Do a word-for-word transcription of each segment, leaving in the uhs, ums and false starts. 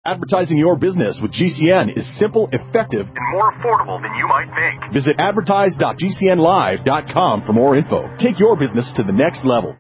Advertising your business with G C N is simple, effective, and more affordable than you might think. Visit advertise dot g c n live dot com for more info. Take your business to the next level.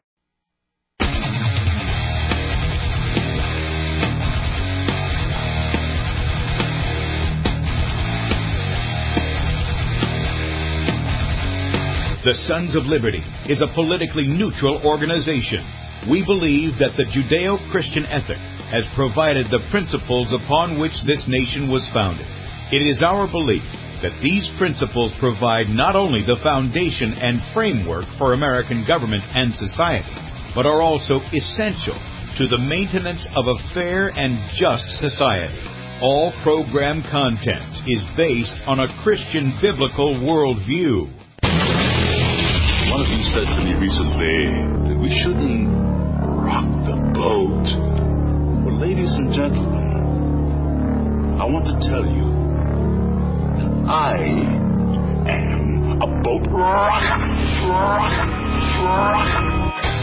The Sons of Liberty is a politically neutral organization. We believe that the Judeo-Christian ethic has provided the principles upon which this nation was founded. It is our belief that these principles provide not only the foundation and framework for American government and society, but are also essential to the maintenance of a fair and just society. All program content is based on a Christian biblical worldview. One of you said to me recently that we shouldn't rock the boat. Well, ladies and gentlemen, I want to tell you that I am a boat rocker. rocker, rocker.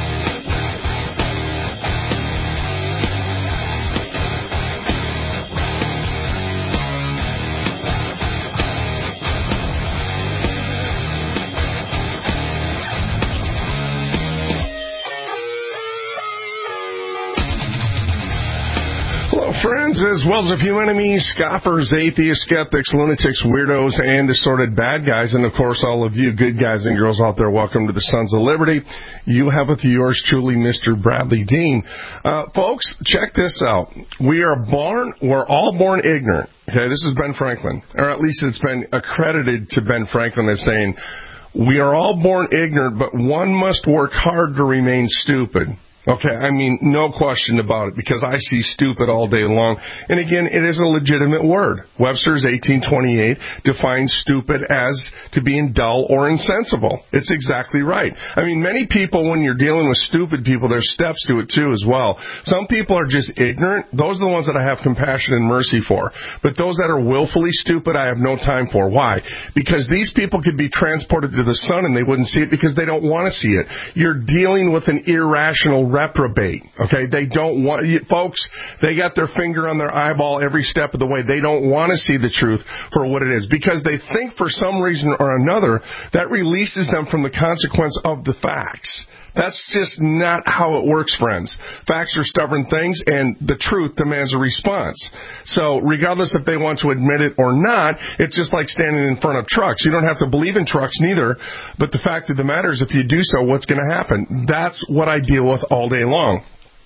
Friends, as well as a few enemies, scoffers, atheists, skeptics, lunatics, weirdos, and assorted bad guys, and of course all of you good guys and girls out there, welcome to the Sons of Liberty. You have with you yours truly, Mister Bradley Dean. Uh, folks, check this out. We are born, we're all born ignorant. Okay, this is Ben Franklin, or at least it's been accredited to Ben Franklin as saying, we are all born ignorant, but one must work hard to remain stupid. Okay, I mean, no question about it, because I see stupid all day long. And again, it is a legitimate word. Webster's eighteen twenty-eight defines stupid as to being dull or insensible. It's exactly right. I mean, many people, when you're dealing with stupid people, there's steps to it too as well. Some people are just ignorant. Those are the ones that I have compassion and mercy for. But those that are willfully stupid, I have no time for. Why? Because these people could be transported to the sun and they wouldn't see it because they don't want to see it. You're dealing with an irrational reprobate, okay? They don't want, folks, they got their finger on their eyeball every step of the way. They don't want to see the truth for what it is because they think for some reason or another that releases them from the consequence of the facts. That's just not how it works, friends. Facts are stubborn things, and the truth demands a response. So regardless if they want to admit it or not, it's just like standing in front of trucks. You don't have to believe in trucks neither, but the fact of the matter is if you do so, what's going to happen? That's what I deal with all day long.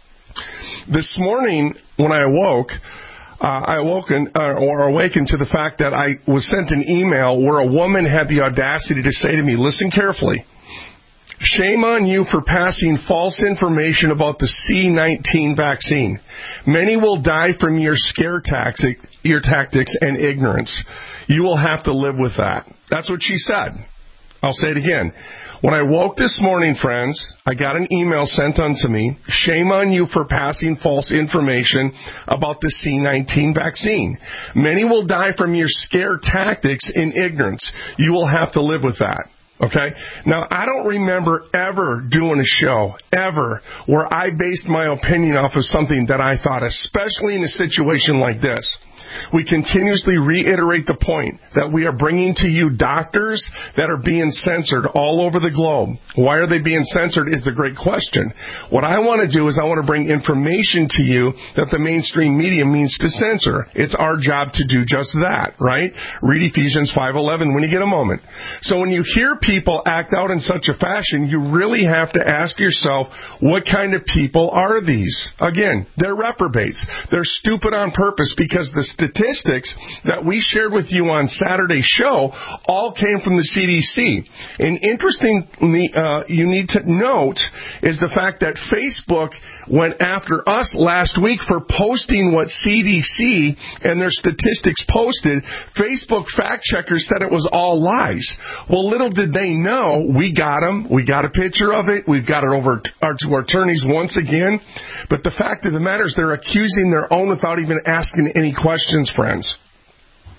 This morning, when I awoke, Uh, I awoken uh, or awakened to the fact that I was sent an email where a woman had the audacity to say to me, listen carefully, shame on you for passing false information about the C nineteen vaccine. Many will die from your scare tactic, your tactics and ignorance. You will have to live with that. That's what she said. I'll say it again. When I woke this morning, friends, I got an email sent unto me. Shame on you for passing false information about the C nineteen vaccine. Many will die from your scare tactics in ignorance. You will have to live with that. Okay? Now, I don't remember ever doing a show, ever, where I based my opinion off of something that I thought, especially in a situation like this. We continuously reiterate the point that we are bringing to you doctors that are being censored all over the globe. Why are they being censored is the great question. What I want to do is I want to bring information to you that the mainstream media means to censor. It's our job to do just that, right? Read Ephesians five eleven when you get a moment. So when you hear people act out in such a fashion, you really have to ask yourself, what kind of people are these? Again, they're reprobates. They're stupid on purpose because the statistics that we shared with you on Saturday's show all came from the C D C. And interestingly, uh, you need to note is the fact that Facebook went after us last week for posting what C D C and their statistics posted. Facebook fact checkers said it was all lies. Well, little did they know, we got them. We got a picture of it. We've got it over to our attorneys once again. But the fact of the matter is they're accusing their own without even asking any questions. Friends.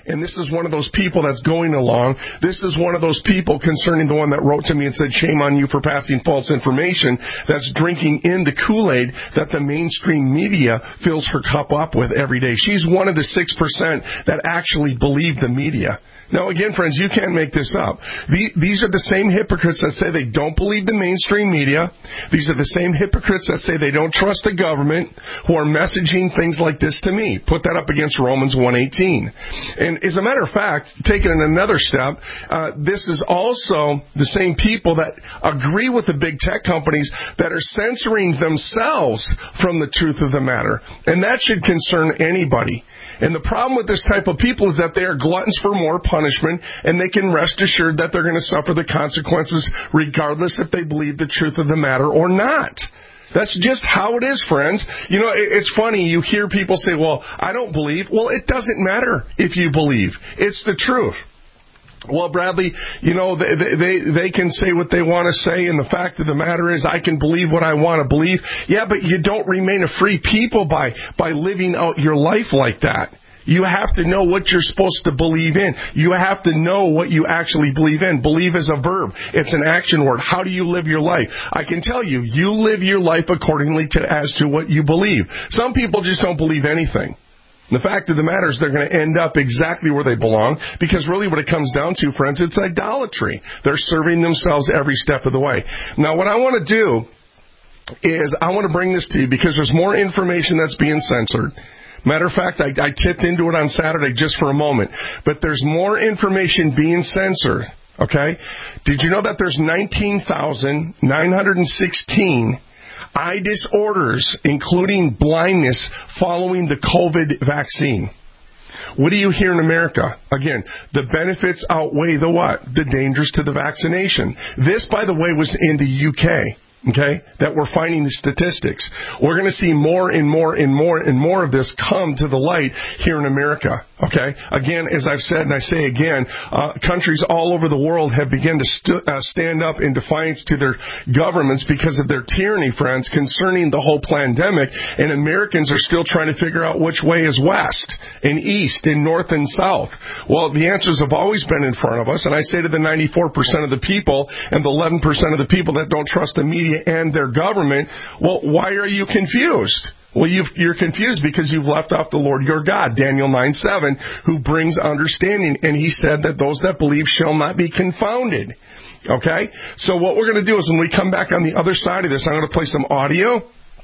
And this is one of those people that's going along. This is one of those people concerning the one that wrote to me and said, shame on you for passing false information, that's drinking in the Kool-Aid that the mainstream media fills her cup up with every day. She's one of the six percent that actually believe the media. Now, again, friends, you can't make this up. These are the same hypocrites that say they don't believe the mainstream media. These are the same hypocrites that say they don't trust the government who are messaging things like this to me. Put that up against Romans one eighteen. And as a matter of fact, taking it another step, uh, this is also the same people that agree with the big tech companies that are censoring themselves from the truth of the matter. And that should concern anybody. And the problem with this type of people is that they are gluttons for more punishment, and they can rest assured that they're going to suffer the consequences regardless if they believe the truth of the matter or not. That's just how it is, friends. You know, it's funny. You hear people say, well, I don't believe. Well, it doesn't matter if you believe. It's the truth. Well, Bradley, you know, they, they they can say what they want to say, and the fact of the matter is I can believe what I want to believe. Yeah, but you don't remain a free people by, by living out your life like that. You have to know what you're supposed to believe in. You have to know what you actually believe in. Believe is a verb. It's an action word. How do you live your life? I can tell you, you live your life accordingly to as to what you believe. Some people just don't believe anything. The fact of the matter is they're going to end up exactly where they belong, because really what it comes down to, friends, it's idolatry. They're serving themselves every step of the way. Now, what I want to do is I want to bring this to you because there's more information that's being censored. Matter of fact, I, I tipped into it on Saturday just for a moment. But there's more information being censored, okay? Did you know that there's nineteen thousand nine hundred sixteen eye disorders, including blindness, following the COVID vaccine? What do you hear in America? Again, the benefits outweigh the what? The dangers to the vaccination. This, by the way, was in the U K. Okay, that we're finding the statistics. We're going to see more and more and more and more of this come to the light here in America. Okay, again, as I've said and I say again, uh, countries all over the world have begun to st- uh, stand up in defiance to their governments because of their tyranny, friends, concerning the whole pandemic. And Americans are still trying to figure out which way is west and east and north and south. Well, the answers have always been in front of us. And I say to the ninety-four percent of the people and the eleven percent of the people that don't trust the media and their government, well, why are you confused? Well, you've, you're confused because you've left off the Lord your God, Daniel nine seven, who brings understanding. And he said that those that believe shall not be confounded. Okay? So what we're going to do is when we come back on the other side of this, I'm going to play some audio.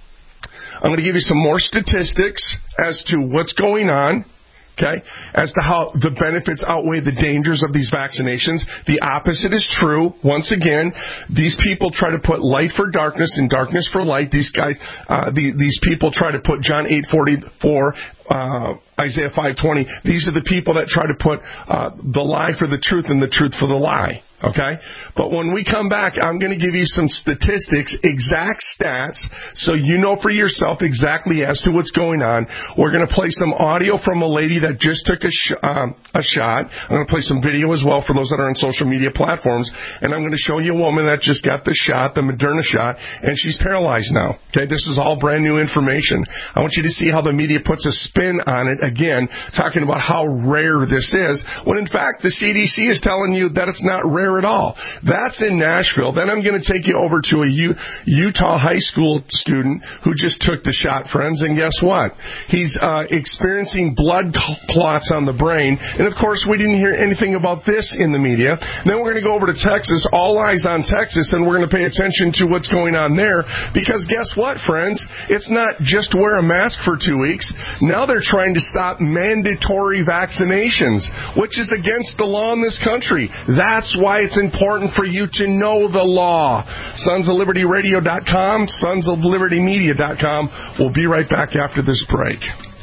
I'm going to give you some more statistics as to what's going on. Okay, as to how the benefits outweigh the dangers of these vaccinations. The opposite is true. Once again, these people try to put light for darkness and darkness for light. These guys, uh, the, these people try to put John eight forty-four, uh, Isaiah five twenty. These are the people that try to put uh, the lie for the truth and the truth for the lie. Okay? But when we come back, I'm going to give you some statistics, exact stats, so you know for yourself exactly as to what's going on. We're going to play some audio from a lady that just took a, sh- um, a shot. I'm going to play some video as well for those that are on social media platforms. And I'm going to show you a woman that just got the shot, the Moderna shot, and she's paralyzed now. Okay? This is all brand new information. I want you to see how the media puts a spin on it, again, talking about how rare this is, when in fact the C D C is telling you that it's not rare at all. That's in Nashville. Then I'm going to take you over to a U- Utah high school student who just took the shot, friends, and guess what? He's uh, experiencing blood clots on the brain, and of course we didn't hear anything about this in the media. Then we're going to go over to Texas, all eyes on Texas, and we're going to pay attention to what's going on there, because guess what, friends? It's not just wear a mask for two weeks. Now they're trying to stop mandatory vaccinations, which is against the law in this country. That's why it's important for you to know the law. Sons of Liberty Radio dot com, Sons of Liberty Media dot com. We'll be right back after this break.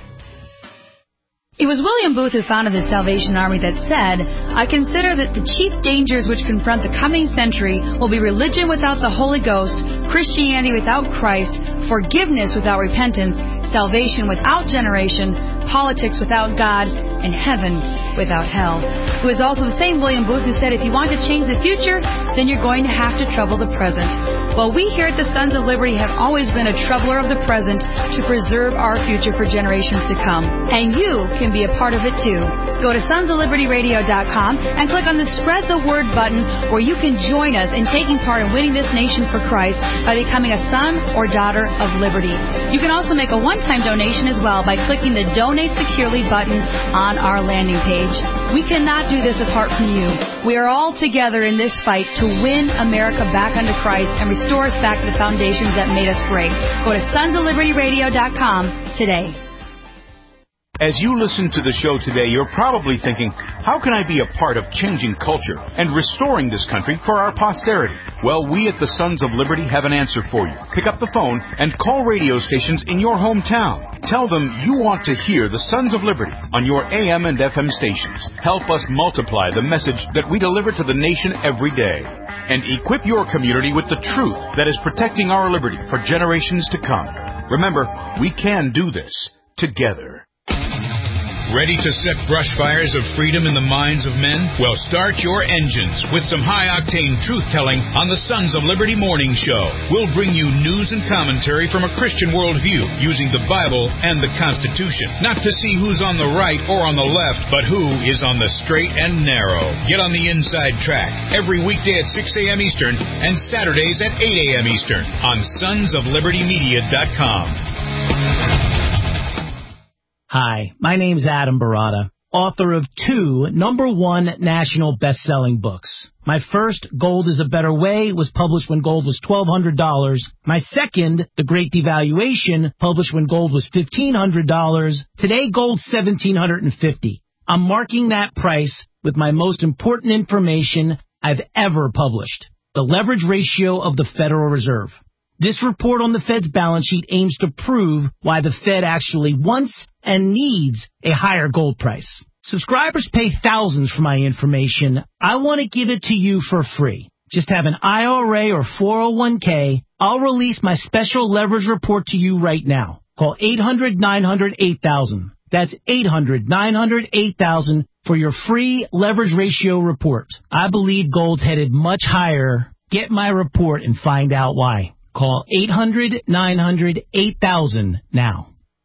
It was William Booth who founded the Salvation Army that said, "I consider that the chief dangers which confront the coming century will be religion without the Holy Ghost, Christianity without Christ, forgiveness without repentance, salvation without generation, politics without God, and heaven without hell. It was also the same William Booth who said, if you want to change the future, then you're going to have to trouble the present. Well, we here at the Sons of Liberty have always been a troubler of the present to preserve our future for generations to come. And you can be a part of it too. Go to sons of liberty radio dot com and click on the Spread the Word button, where you can join us in taking part in winning this nation for Christ by becoming a son or daughter of liberty. You can also make a one-time donation as well by clicking the Donate Securely button on our landing page. We cannot do this apart from you. We are all together in this fight to win America back unto Christ and restore us back to the foundations that made us great. Go to sons of liberty radio dot com today. As you listen to the show today, you're probably thinking, how can I be a part of changing culture and restoring this country for our posterity? Well, we at the Sons of Liberty have an answer for you. Pick up the phone and call radio stations in your hometown. Tell them you want to hear the Sons of Liberty on your A M and F M stations. Help us multiply the message that we deliver to the nation every day. And equip your community with the truth that is protecting our liberty for generations to come. Remember, we can do this together. Ready to set brush fires of freedom in the minds of men? Well, start your engines with some high-octane truth-telling on the Sons of Liberty Morning Show. We'll bring you news and commentary from a Christian worldview using the Bible and the Constitution. Not to see who's on the right or on the left, but who is on the straight and narrow. Get on the inside track every weekday at six a.m. Eastern and Saturdays at eight a.m. Eastern on sons of liberty media dot com. Hi, my name's Adam Barata, author of two number one national best-selling books. My first, Gold is a Better Way, was published when gold was twelve hundred dollars. My second, The Great Devaluation, published when gold was fifteen hundred dollars. Today, gold's seventeen hundred fifty dollars. I'm marking that price with my most important information I've ever published, the leverage ratio of the Federal Reserve. This report on the Fed's balance sheet aims to prove why the Fed actually wants and needs a higher gold price. Subscribers pay thousands for my information. I want to give it to you for free. Just have an I R A or four oh one k. I'll release my special leverage report to you right now. Call eight hundred nine hundred eight thousand. That's eight hundred nine hundred eight thousand for your free leverage ratio report. I believe gold's headed much higher. Get my report and find out why. Call eight hundred nine hundred eight thousand now.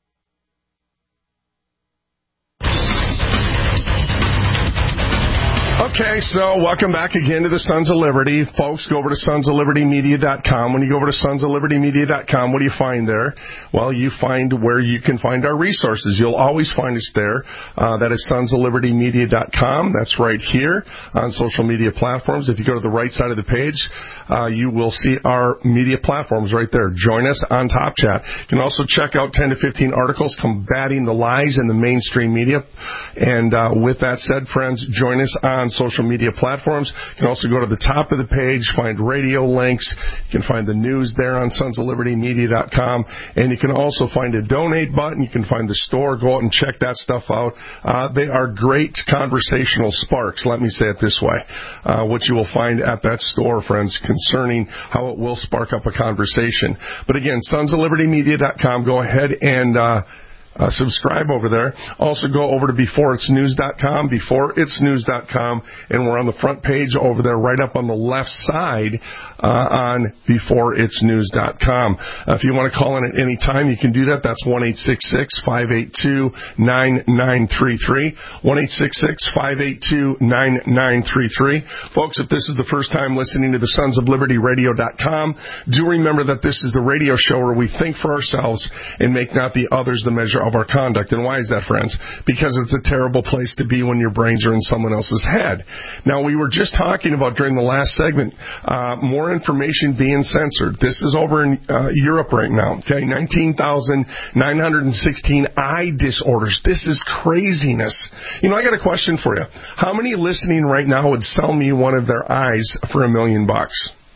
Okay, so welcome back again to the Sons of Liberty. Folks, go over to sons of liberty media dot com. When you go over to sons of liberty media dot com, what do you find there? Well, you find where you can find our resources. You'll always find us there. Uh, that is sons of liberty media dot com. That's right here on social media platforms. If you go to the right side of the page, uh, you will see our media platforms right there. Join us on Top Chat. You can also check out ten to fifteen articles combating the lies in the mainstream media. And uh, with that said, friends, join us on social media platforms. You can also go to the top of the page, find radio links. You can find the news there on sons of liberty media dot com. And you can also find a donate button. You can find the store. Go out and check that stuff out. Uh, they are great conversational sparks, let me say it this way, uh, what you will find at that store, friends, concerning how it will spark up a conversation. But again, sons of liberty media dot com. Go ahead and uh, Uh, subscribe over there. Also go over to before it's news dot com, before it's news dot com, and we're on the front page over there right up on the left side uh, on before it's news dot com. Uh, if you want to call in at any time, you can do that. That's one eight six six, five eight two, nine nine three three, one eight six six, five eight two, nine nine three three. Folks, if this is the first time listening to the sons of liberty radio dot com, do remember that this is the radio show where we think for ourselves and make not the others the measure of our conduct. And why is that, friends? Because it's a terrible place to be when your brains are in someone else's head. Now, we were just talking about during the last segment, uh, more information being censored. This is over in uh, Europe right now, okay? nineteen thousand nine hundred sixteen eye disorders. This is craziness. You know, I got a question for you. How many listening right now would sell me one of their eyes for a million bucks?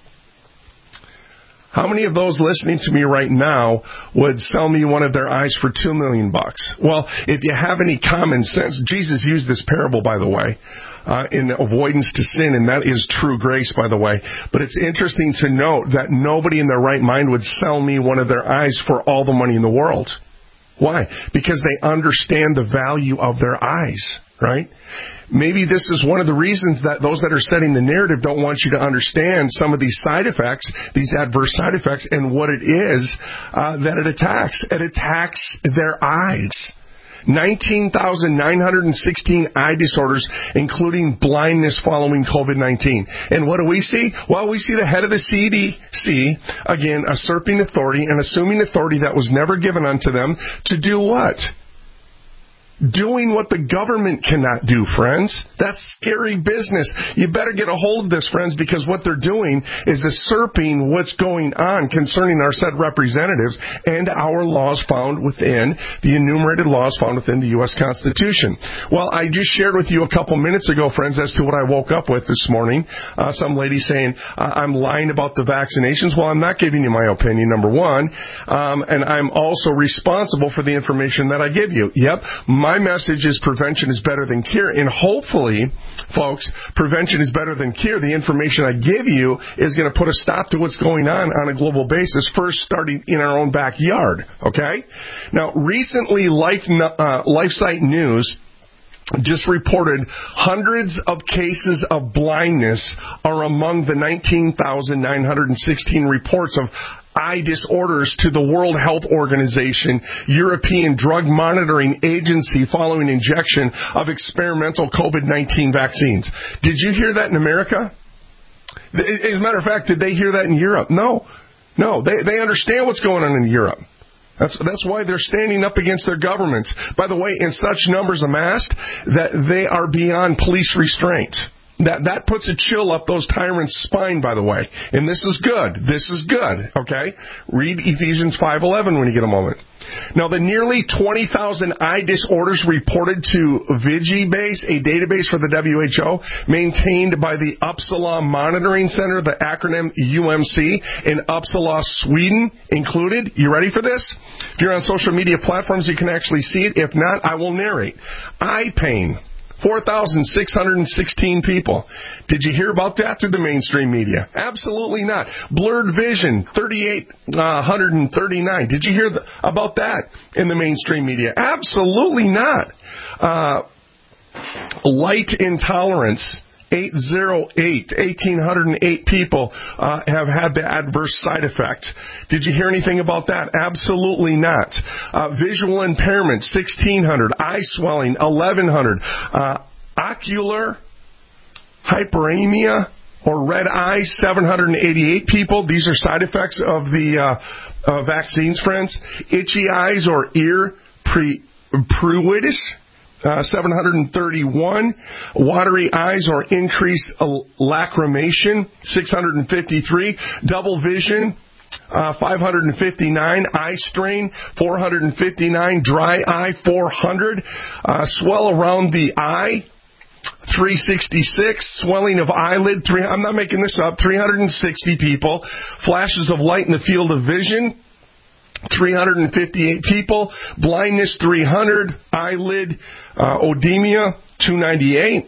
How many of those listening to me right now would sell me one of their eyes for two million bucks? Well, if you have any common sense, Jesus used this parable, by the way, uh, in avoidance to sin, and that is true grace, by the way. But it's interesting to note that nobody in their right mind would sell me one of their eyes for all the money in the world. Why? Because they understand the value of their eyes. right? Maybe this is one of the reasons that those that are setting the narrative don't want you to understand some of these side effects, these adverse side effects, and what it is uh, that it attacks. It attacks their eyes. nineteen thousand nine hundred sixteen eye disorders, including blindness following COVID nineteen. And what do we see? Well, we see the head of the C D C, again, usurping authority and assuming authority that was never given unto them to do what? Doing what the government cannot do, friends. That's scary business. You better get a hold of this, friends, because what they're doing is usurping what's going on concerning our said representatives and our laws found within the enumerated laws found within the U S Constitution. Well, I just shared with you a couple minutes ago, friends, as to what I woke up with this morning. Uh, some lady saying, uh, I'm lying about the vaccinations. Well, I'm not giving you my opinion, number one, um, and I'm also responsible for the information that I give you. Yep, my My message is prevention is better than cure, and hopefully, folks, prevention is better than cure. The information I give you is going to put a stop to what's going on on a global basis, first starting in our own backyard, okay? Now, recently, Life, uh, LifeSite News just reported hundreds of cases of blindness are among the nineteen thousand nine hundred sixteen reports of eye disorders to the World Health Organization, European Drug Monitoring Agency following injection of experimental COVID nineteen vaccines. Did you hear that in America? As a matter of fact, did they hear that in Europe? No. No, they, they understand what's going on in Europe. That's, that's why they're standing up against their governments. By the way, in such numbers amassed that they are beyond police restraint. That that puts a chill up those tyrants' spine, by the way. And this is good. This is good, okay? Read Ephesians five eleven when you get a moment. Now, the nearly twenty thousand eye disorders reported to Vigibase, a database for the W H O, maintained by the Uppsala Monitoring Center, the acronym U M C, in Uppsala, Sweden, included. You ready for this? If you're on social media platforms, you can actually see it. If not, I will narrate. Eye pain. four thousand six hundred sixteen people. Did you hear about that through the mainstream media? Absolutely not. Blurred vision, three thousand eight hundred thirty-nine. Did you hear th- about that in the mainstream media? Absolutely not. Uh, light intolerance, eight hundred eight, one thousand eight hundred eight people uh, have had the adverse side effect. Did you hear anything about that? Absolutely not. Uh, visual impairment, sixteen hundred. Eye swelling, eleven hundred. Uh, ocular hyperemia or red eye, seven hundred eighty-eight people. These are side effects of the uh, uh, vaccines, friends. Itchy eyes or ear pre- pruritus. Uh, seven hundred thirty-one, watery eyes or increased lacrimation, six hundred fifty-three, double vision, uh, five hundred fifty-nine, eye strain, four hundred fifty-nine, dry eye, four hundred, uh, swell around the eye, three sixty-six, swelling of eyelid, three, I'm not making this up, three hundred sixty people, flashes of light in the field of vision, three hundred fifty-eight people, blindness three hundred, eyelid uh, odemia two ninety-eight,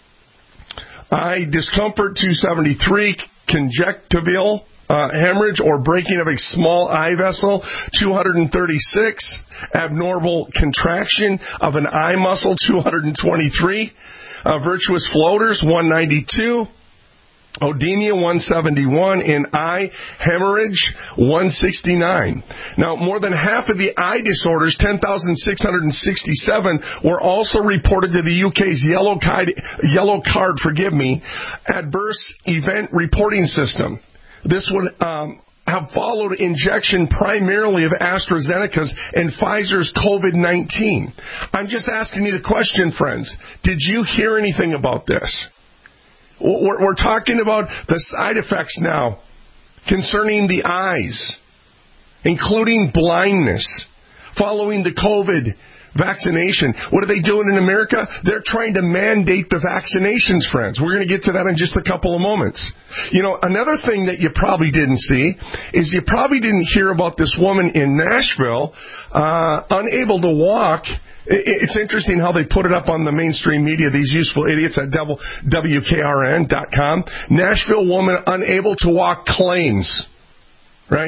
eye discomfort two seventy-three, conjunctival uh, hemorrhage or breaking of a small eye vessel two hundred thirty-six, abnormal contraction of an eye muscle two hundred twenty-three, uh, virtuous floaters one ninety-two, odemia one seventy-one, and eye hemorrhage one sixty-nine. Now, more than half of the eye disorders, ten thousand six hundred sixty-seven, were also reported to the U K's yellow card, yellow card, forgive me, adverse event reporting system. This would um, have followed injection primarily of AstraZeneca's and Pfizer's COVID nineteen. I'm just asking you the question, friends. Did you hear anything about this? We're, we're talking about the side effects now concerning the eyes, including blindness, following the COVID vaccination. What are they doing in America? They're trying to mandate the vaccinations, friends. We're going to get to that in just a couple of moments. You know, another thing that you probably didn't see is you probably didn't hear about this woman in Nashville, uh, unable to walk. It's interesting how they put it up on the mainstream media, these useful idiots at W K R N dot com. Nashville woman unable to walk claims, right?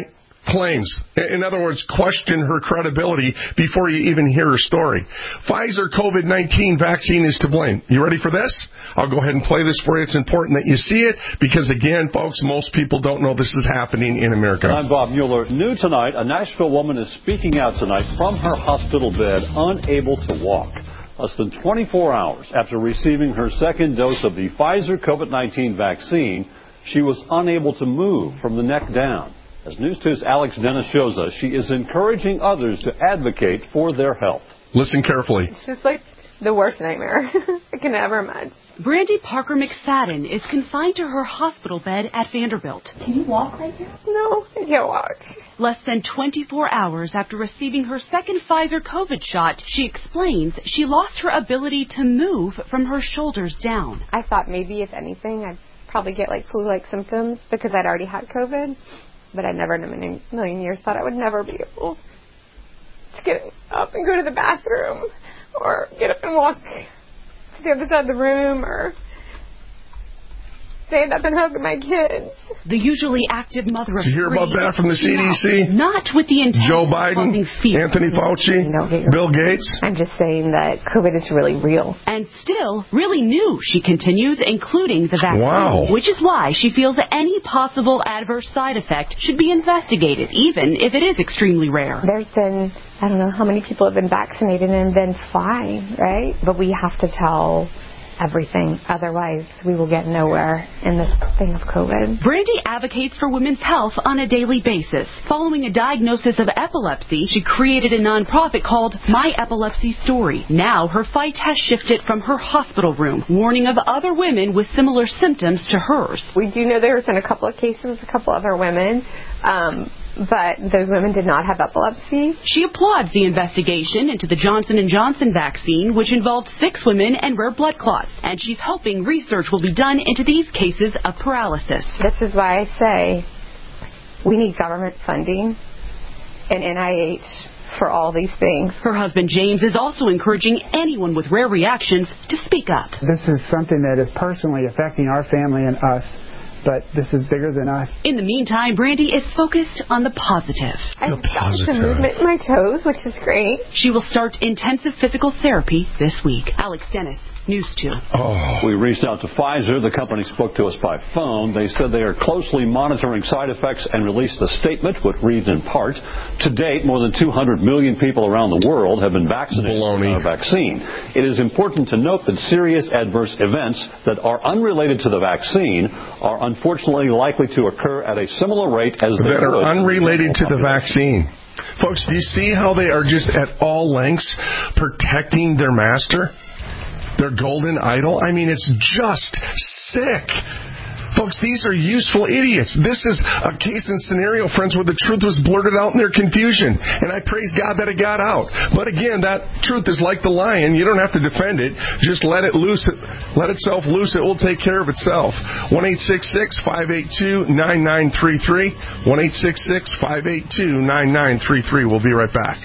claims. In other words, question her credibility before you even hear her story. Pfizer COVID nineteen vaccine is to blame. You ready for this? I'll go ahead and play this for you. It's important that you see it because, again, folks, most people don't know this is happening in America. I'm Bob Mueller. New tonight, a Nashville woman is speaking out tonight from her hospital bed, unable to walk. Less than twenty-four hours after receiving her second dose of the Pfizer COVID nineteen vaccine, she was unable to move from the neck down. As News two's Alex Dennis shows us, she is encouraging others to advocate for their health. Listen carefully. It's just like the worst nightmare I can ever imagine. Brandy Parker McFadden is confined to her hospital bed at Vanderbilt. Can you walk right now? No, I can't walk. Less than twenty-four hours after receiving her second Pfizer COVID shot, she explains she lost her ability to move from her shoulders down. I thought maybe, if anything, I'd probably get like flu-like symptoms because I'd already had COVID. But I never in a million, million years thought I would never be able to get up and go to the bathroom or get up and walk to the other side of the room or stand up and hug my kids. The usually active mother of Did you hear three about that from the C D C? Not with the intent Joe of Biden, causing fear. Anthony Fauci, Bill Gates. I'm just saying that COVID is really real. And still really new, she continues, including the vaccine. Wow. Which is why she feels that any possible adverse side effect should be investigated, even if it is extremely rare. There's been, I don't know how many people have been vaccinated and been fine, right? But we have to tell everything. Otherwise, we will get nowhere in this thing of COVID. Brandy advocates for women's health on a daily basis. Following a diagnosis of epilepsy, she created a nonprofit called My Epilepsy Story. Now, her fight has shifted from her hospital room, warning of other women with similar symptoms to hers. We do know there's been a couple of cases, a couple other women, um, but those women did not have epilepsy. She applauds the investigation into the Johnson and Johnson vaccine, which involved six women and rare blood clots, and she's hoping research will be done into these cases of paralysis. This is why I say we need government funding and N I H for all these things. Her husband James is also encouraging anyone with rare reactions to speak up. This is something that is personally affecting our family and us, but this is bigger than us. In the meantime, Brandy is focused on the positive. I got some movement in my toes, which is great. She will start intensive physical therapy this week. Alex Dennis, News two. Oh. We reached out to Pfizer. The company spoke to us by phone. They said they are closely monitoring side effects and released a statement which reads in part, to date, more than two hundred million people around the world have been vaccinated with our vaccine. It is important to note that serious adverse events that are unrelated to the vaccine are unfortunately likely to occur at a similar rate as they that are would unrelated to the vaccine. Folks, do you see how they are just at all lengths protecting their master? Their golden idol? I mean, it's just sick. Folks, these are useful idiots. This is a case and scenario, friends, where the truth was blurted out in their confusion. And I praise God that it got out. But again, that truth is like the lion. You don't have to defend it. Just let it loose. Let itself loose. It will take care of itself. one eight six six, five eight two, nine nine three three. one eight six six, five eight two, nine nine three three. We'll be right back.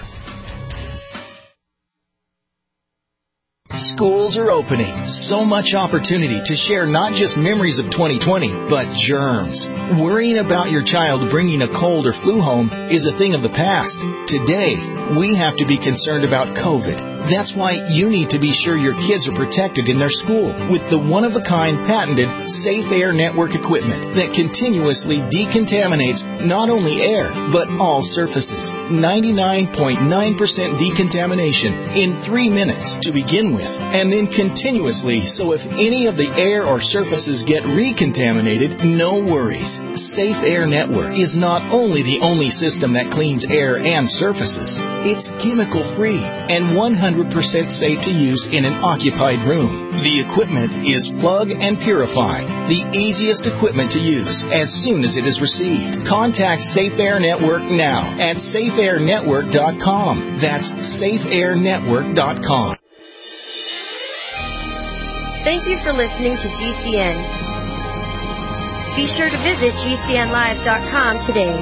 Schools are opening. So much opportunity to share not just memories of twenty twenty, but germs. Worrying about your child bringing a cold or flu home is a thing of the past. Today, we have to be concerned about COVID. That's why you need to be sure your kids are protected in their school with the one-of-a-kind patented Safe Air Network equipment that continuously decontaminates not only air, but all surfaces. ninety-nine point nine percent decontamination in three minutes to begin with, and then continuously, so if any of the air or surfaces get recontaminated, no worries. Safe Air Network is not only the only system that cleans air and surfaces, it's chemical-free and one hundred percent safe to use in an occupied room. The equipment is plug and purify, the easiest equipment to use as soon as it is received. Contact Safe Air Network now at safe air network dot com. That's safe air network dot com. Thank you for listening to G C N. Be sure to visit G C N live dot com today.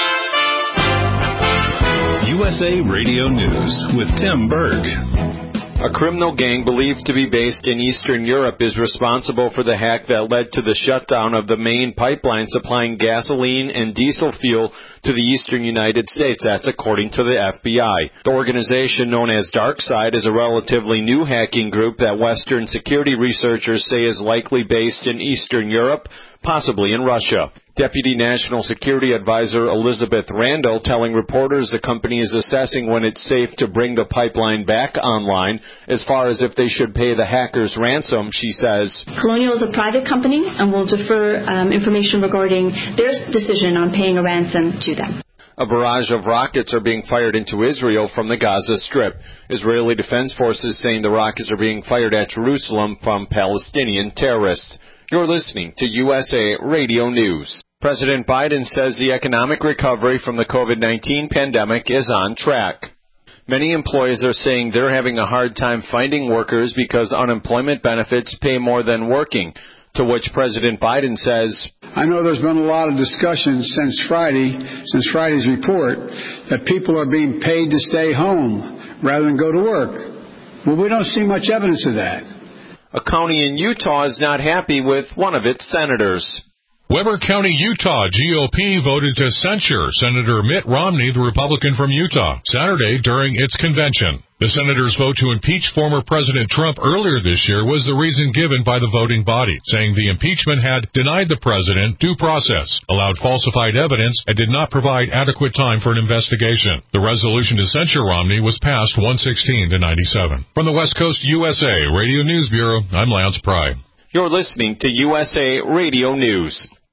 U S A Radio News with Tim Berg. A criminal gang believed to be based in Eastern Europe is responsible for the hack that led to the shutdown of the main pipeline supplying gasoline and diesel fuel to the eastern United States. That's according to the F B I. The organization known as DarkSide is a relatively new hacking group that Western security researchers say is likely based in Eastern Europe, possibly in Russia. Deputy National Security Advisor Elizabeth Randall telling reporters the company is assessing when it's safe to bring the pipeline back online. As far as if they should pay the hackers ransom, she says, Colonial is a private company and will defer um, information regarding their decision on paying a ransom to them. A barrage of rockets are being fired into Israel from the Gaza Strip. Israeli Defense Forces saying the rockets are being fired at Jerusalem from Palestinian terrorists. You're listening to U S A Radio News. President Biden says the economic recovery from the COVID nineteen pandemic is on track. Many employees are saying they're having a hard time finding workers because unemployment benefits pay more than working, to which President Biden says, I know there's been a lot of discussion since Friday, since Friday's report, that people are being paid to stay home rather than go to work. Well, we don't see much evidence of that. A county in Utah is not happy with one of its senators. Weber County, Utah, G O P voted to censure Senator Mitt Romney, the Republican from Utah, Saturday during its convention. The senator's vote to impeach former President Trump earlier this year was the reason given by the voting body, saying the impeachment had denied the president due process, allowed falsified evidence, and did not provide adequate time for an investigation. The resolution to censure Romney was passed one sixteen to ninety-seven. From the West Coast U S A Radio News Bureau, I'm Lance Pry. You're listening to U S A Radio News.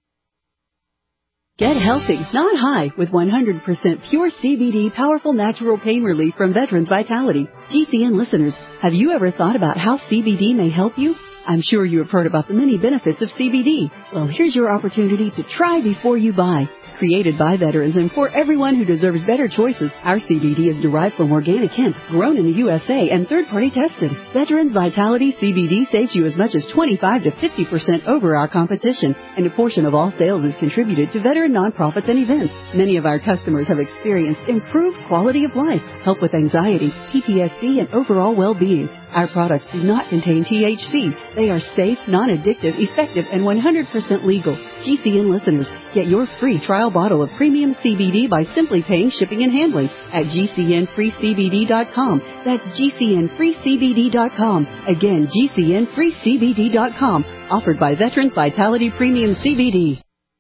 Get healthy, not high, with one hundred percent pure C B D powerful natural pain relief from Veterans Vitality. G C N listeners, have you ever thought about how C B D may help you? I'm sure you have heard about the many benefits of C B D. Well, here's your opportunity to try before you buy. Created by veterans and for everyone who deserves better choices, our C B D is derived from organic hemp, grown in the U S A and third-party tested. Veterans Vitality C B D saves you as much as twenty-five to fifty percent over our competition, and a portion of all sales is contributed to veteran nonprofits and events. Many of our customers have experienced improved quality of life, help with anxiety, P T S D, and overall well-being. Our products do not contain T H C. They are safe, non-addictive, effective, and one hundred percent legal. G C N listeners, get your free trial bottle of premium C B D by simply paying shipping and handling at G C N free C B D dot com. That's G C N free C B D dot com. Again, G C N free C B D dot com. Offered by Veterans Vitality Premium C B D.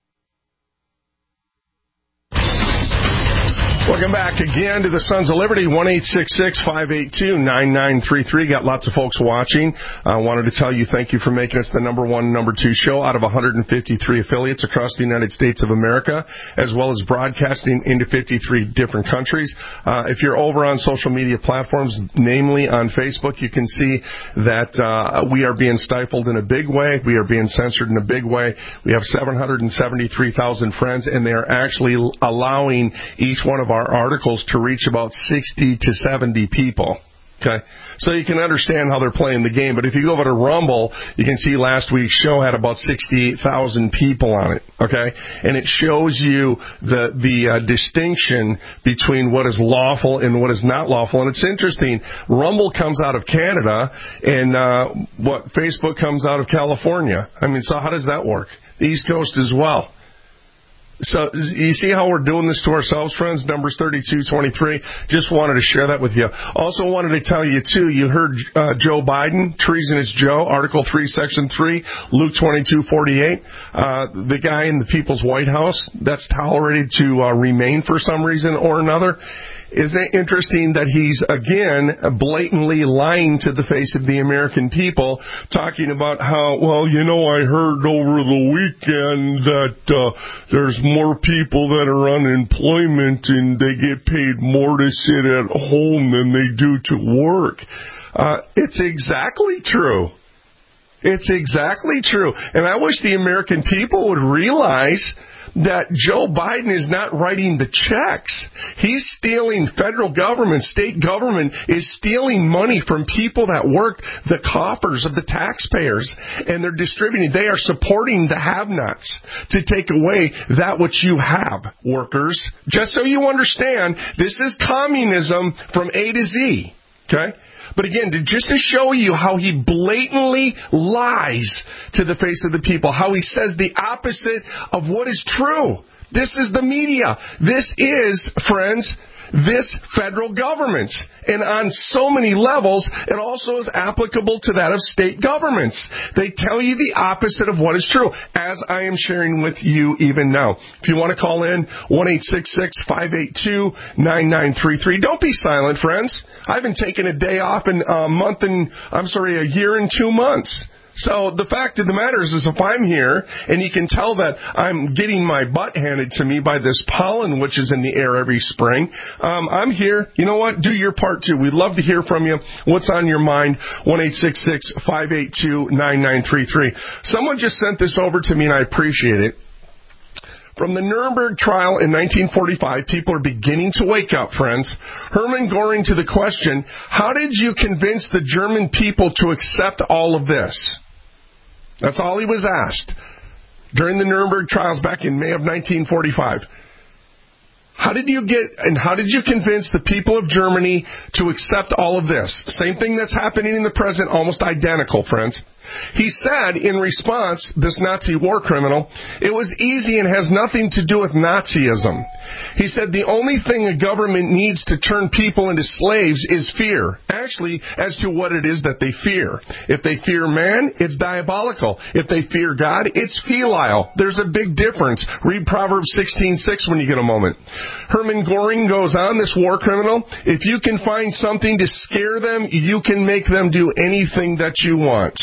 Welcome back again to the Sons of Liberty, one eight six six, five eight two, nine nine three three. Got lots of folks watching. I uh, wanted to tell you thank you for making us the number one, number two show out of one hundred fifty-three affiliates across the United States of America, as well as broadcasting into fifty-three different countries. Uh, if you're over on social media platforms, namely on Facebook, you can see that uh, we are being stifled in a big way. We are being censored in a big way. We have seven hundred seventy-three thousand friends, and they are actually allowing each one of our articles to reach about sixty to seventy people. Okay, so you can understand how they're playing the game. But if you go over to Rumble, you can see last week's show had about sixty-eight thousand people on it. Okay, and it shows you the the uh, distinction between what is lawful and what is not lawful. And it's interesting. Rumble comes out of Canada, and uh, what Facebook comes out of California. I mean, so how does that work? The East Coast as well. So you see how we're doing this to ourselves, friends? Numbers thirty-two twenty-three. Just wanted to share that with you. Also wanted to tell you, too, you heard uh, Joe Biden, Treasonous Joe, Article three, Section three, Luke twenty-two forty-eight. Uh, the guy in the People's White House that's tolerated to uh, remain for some reason or another. Isn't it interesting that he's, again, blatantly lying to the face of the American people, talking about how, well, you know, I heard over the weekend that uh, there's more people that are unemployment and they get paid more to sit at home than they do to work. Uh, it's exactly true. It's exactly true. And I wish the American people would realize that Joe Biden is not writing the checks. He's stealing federal government, state government is stealing money from people that work the coffers of the taxpayers, and they're distributing. They are supporting the have-nots to take away that which you have, workers. Just so you understand, this is communism from A to Z, okay? But again, to, just to show you how he blatantly lies to the face of the people, how he says the opposite of what is true. This is the media. This is, friends, this federal government. And on so many levels, it also is applicable to that of state governments. They tell you the opposite of what is true, as I am sharing with you even now. If you want to call in, one eight six six, five eight two, nine nine three three. Don't be silent, friends. I haven't taken a day off in a month and, I'm sorry, a year and two months. So the fact of the matter is, is if I'm here and you can tell that I'm getting my butt handed to me by this pollen which is in the air every spring, um, I'm here. You know what? Do your part too. We'd love to hear from you. What's on your mind? one eight six six, five eight two, nine nine three three. Someone just sent this over to me and I appreciate it. From the Nuremberg trial in nineteen forty-five, people are beginning to wake up, friends. Hermann Göring to the question, how did you convince the German people to accept all of this? That's all he was asked during the Nuremberg trials back in May of nineteen forty-five. How did you get and how did you convince the people of Germany to accept all of this? Same thing that's happening in the present, almost identical, friends. He said in response, this Nazi war criminal, it was easy and has nothing to do with Nazism. He said the only thing a government needs to turn people into slaves is fear. Actually, as to what it is that they fear. If they fear man, it's diabolical. If they fear God, it's filial. There's a big difference. Read Proverbs sixteen six when you get a moment. Hermann Göring goes on, this war criminal, if you can find something to scare them, you can make them do anything that you want.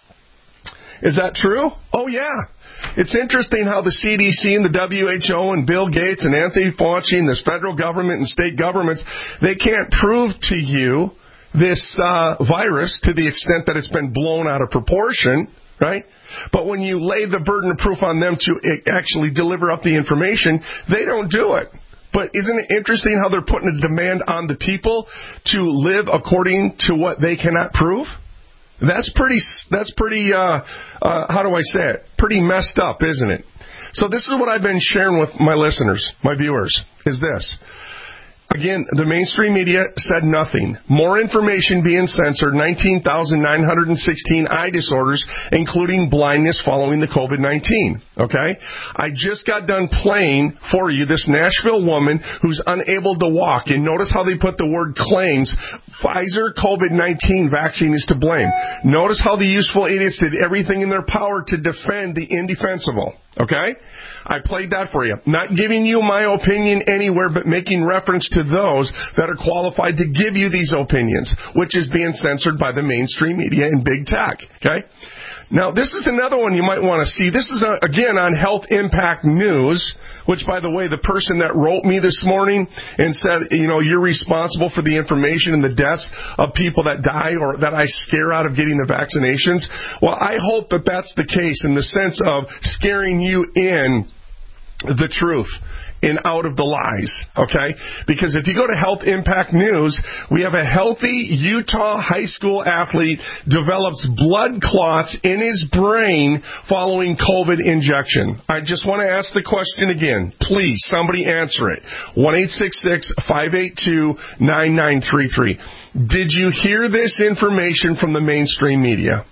Is that true? Oh, yeah. It's interesting how the C D C and the W H O and Bill Gates and Anthony Fauci and this federal government and state governments, they can't prove to you this uh, virus to the extent that it's been blown out of proportion, right? But when you lay the burden of proof on them to actually deliver up the information, they don't do it. But isn't it interesting how they're putting a demand on the people to live according to what they cannot prove? That's pretty, that's pretty, uh, uh, how do I say it? Pretty messed up, isn't it? So this is what I've been sharing with my listeners, my viewers, is this. Again, the mainstream media said nothing. More information being censored, nineteen thousand nine hundred sixteen eye disorders, including blindness following the COVID nineteen. Okay? I just got done playing for you this Nashville woman who's unable to walk. And notice how they put the word claims. Pfizer COVID nineteen vaccine is to blame. Notice how the useful idiots did everything in their power to defend the indefensible. Okay? I played that for you. Not giving you my opinion anywhere, but making reference to those that are qualified to give you these opinions, which is being censored by the mainstream media and big tech. Okay? Now, this is another one you might want to see. This is, a, again, on Health Impact News, which, by the way, the person that wrote me this morning and said, you know, you're responsible for the information and the deaths of people that die or that I scare out of getting the vaccinations. Well, I hope that that's the case in the sense of scaring you in the truth and out of the lies, okay? Because if you go to Health Impact News, we have a healthy Utah high school athlete develops blood clots in his brain following COVID injection. I just want to ask the question again. Please, somebody answer it. one eight six six, five eight two, nine nine three three. Did you hear this information from the mainstream media?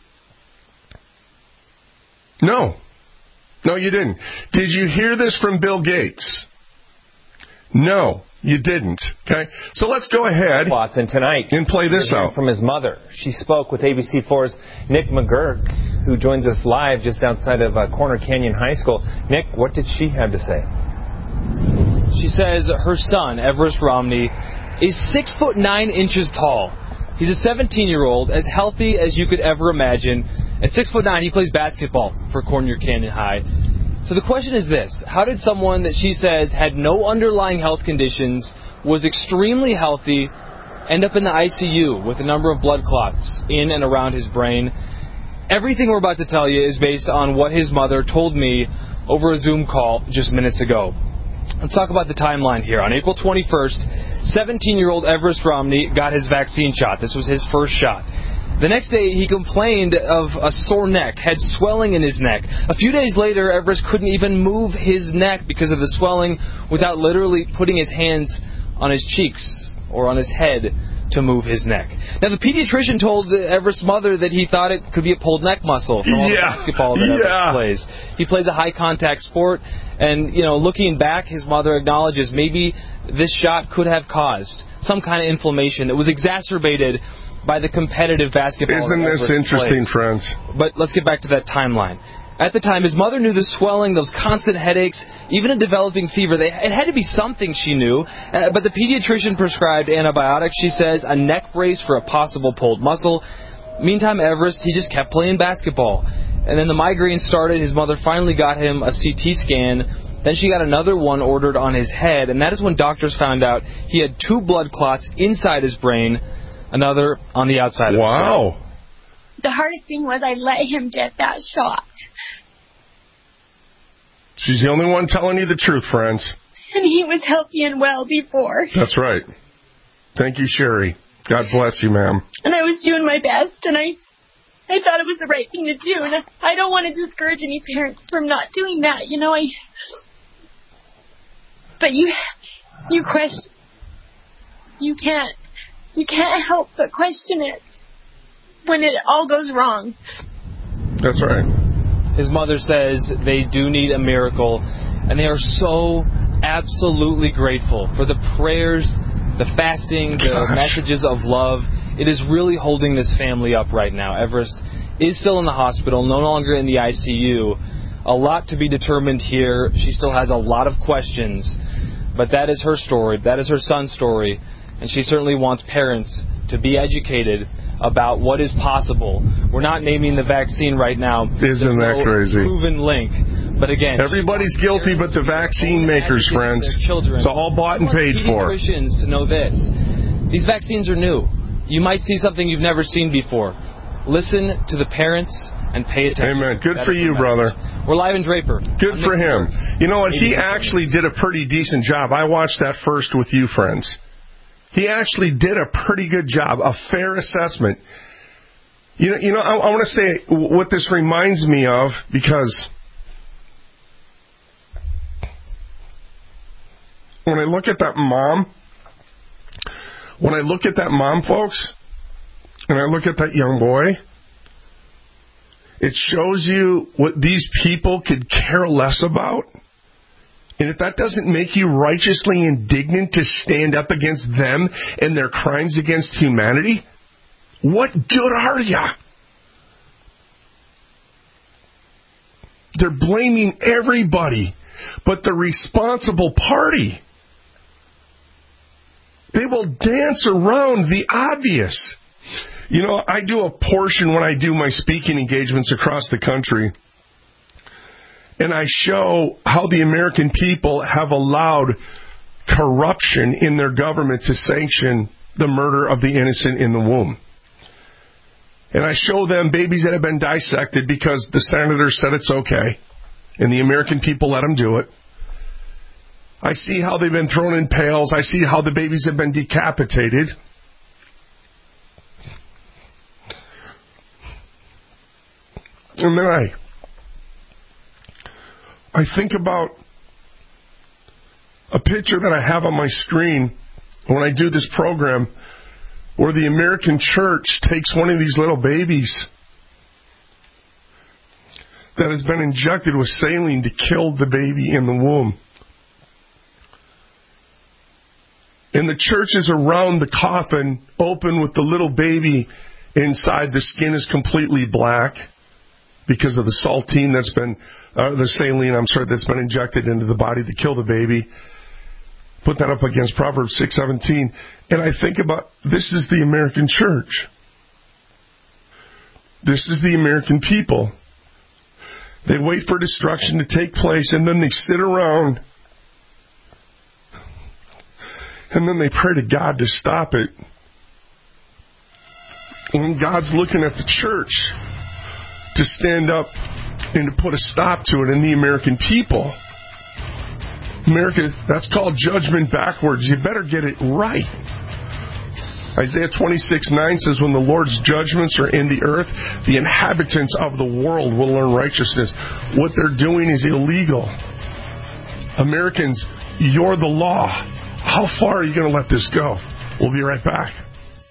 No. No, you didn't. Did you hear this from Bill Gates? No, you didn't. Okay, so let's go ahead Watson tonight and play this out from his mother. She spoke with A B C four's Nick McGurk, who joins us live just outside of uh, Corner Canyon High School. Nick, what did she have to say? She says her son, Everest Romney, is six foot nine inches tall. He's a seventeen-year-old, as healthy as you could ever imagine. At six foot nine, he plays basketball for Corner Canyon High. So the question is this: how did someone that she says had no underlying health conditions, was extremely healthy, end up in the I C U with a number of blood clots in and around his brain? Everything we're about to tell you is based on what his mother told me over a Zoom call just minutes ago. Let's talk about the timeline here. On April twenty-first, seventeen-year-old Everest Romney got his vaccine shot. This was his first shot. The next day, he complained of a sore neck, had swelling in his neck. A few days later, Everest couldn't even move his neck because of the swelling without literally putting his hands on his cheeks or on his head to move his neck. Now, the pediatrician told Everest's mother that he thought it could be a pulled neck muscle from all yeah. the basketball that Everest yeah. plays. He plays a high-contact sport, and, you know, looking back, his mother acknowledges maybe this shot could have caused some kind of inflammation that was exacerbated by the competitive basketball. Isn't that this Everest interesting, plays. friends? But let's get back to that timeline. At the time, his mother knew the swelling, those constant headaches, even a developing fever. They, it had to be something she knew. Uh, but the pediatrician prescribed antibiotics, she says, a neck brace for a possible pulled muscle. Meantime, Everest, he just kept playing basketball. And then the migraine started. His mother finally got him a C T scan. Then she got another one ordered on his head. And that is when doctors found out he had two blood clots inside his brain, another on the outside of his brain. Wow. The hardest thing was I let him get that shot. She's the only one telling you the truth, friends. And he was healthy and well before. That's right. Thank you, Sherry. God bless you, ma'am. And I was doing my best, and I I thought it was the right thing to do. And I don't want to discourage any parents from not doing that. You know, I... But you, you question... You can't... You can't help but question it when it all goes wrong. That's right. His mother says they do need a miracle, and they are so absolutely grateful for the prayers, the fasting, the Gosh. messages of love. It is really holding this family up right now. Everest is still in the hospital, no longer in the I C U. A lot to be determined here. She still has a lot of questions, but that is her story. That is her son's story, and she certainly wants parents to be educated about what is possible. We're not naming the vaccine right now. Isn't There's that no crazy? Proven link. But again, everybody's guilty but the vaccine makers, friends. It's all bought and paid for. Pediatricians to know this. These vaccines are new. You might see something you've never seen before. Listen to the parents and pay attention. Amen. Good that for you, brother. We're live in Draper. Good I'm for Nick him. Burke. You know what? He actually did a pretty decent job. I watched that first with you, friends. He actually did a pretty good job, a fair assessment. You know, you know, I, I want to say what this reminds me of, because when I look at that mom, when I look at that mom, folks, and I look at that young boy, it shows you what these people could care less about. And if that doesn't make you righteously indignant to stand up against them and their crimes against humanity, what good are ya? They're blaming everybody but the responsible party. They will dance around the obvious. You know, I do a portion when I do my speaking engagements across the country, and I show how the American people have allowed corruption in their government to sanction the murder of the innocent in the womb. And I show them babies that have been dissected because the senator said it's okay, and the American people let them do it. I see how they've been thrown in pails. I see how the babies have been decapitated. And then I... I think about a picture that I have on my screen when I do this program, where the American church takes one of these little babies that has been injected with saline to kill the baby in the womb. And the church is around the coffin, open with the little baby inside. The skin is completely black because of the saltine that's been, uh, the saline, I'm sorry, that's been injected into the body to kill the baby. Put that up against Proverbs six seventeen. And I think about, this is the American church. This is the American people. They wait for destruction to take place, and then they sit around, and then they pray to God to stop it. When God's looking at the church to stand up and to put a stop to it in the American people. America, that's called judgment backwards. You better get it right. Isaiah twenty-six nine says, when the Lord's judgments are in the earth, the inhabitants of the world will learn righteousness. What they're doing is illegal. Americans, you're the law. How far are you going to let this go? We'll be right back.